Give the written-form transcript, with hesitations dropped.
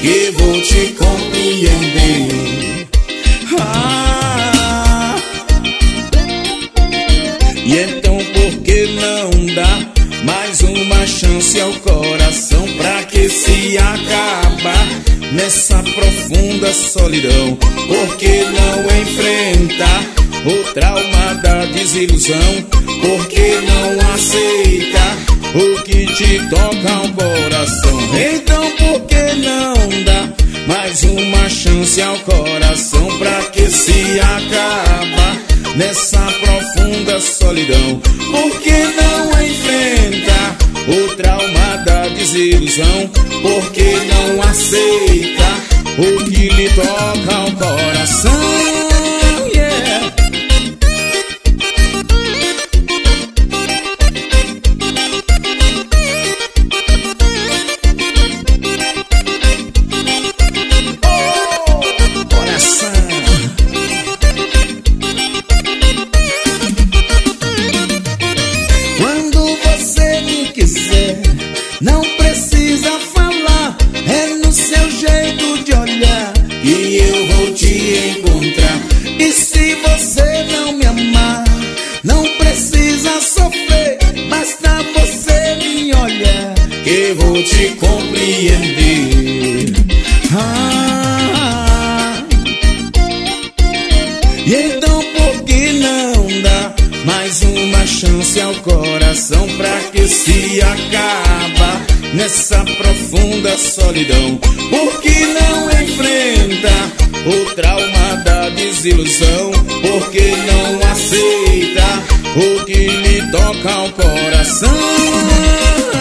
que vou te compreender. E então por que não dá mais uma chance ao coração, pra que se acabar nessa profunda solidão? Por que não enfrentar o trauma da desilusão? Por que não aceita o que te toca o coração? Então por que não dá mais uma chance ao coração, pra que se acaba nessa profunda solidão? Por que não enfrenta o trauma da desilusão? Por que não aceita o que lhe toca o coração? Não precisa falar, é no seu jeito de olhar que eu vou te encontrar. E se você não me amar, não precisa sofrer, basta você me olhar que eu vou te compreender. E então por que não dá mais uma chance ao coração, pra que se acaba nessa profunda solidão? Por que não enfrenta o trauma da desilusão? Por que não aceita o que lhe toca o coração?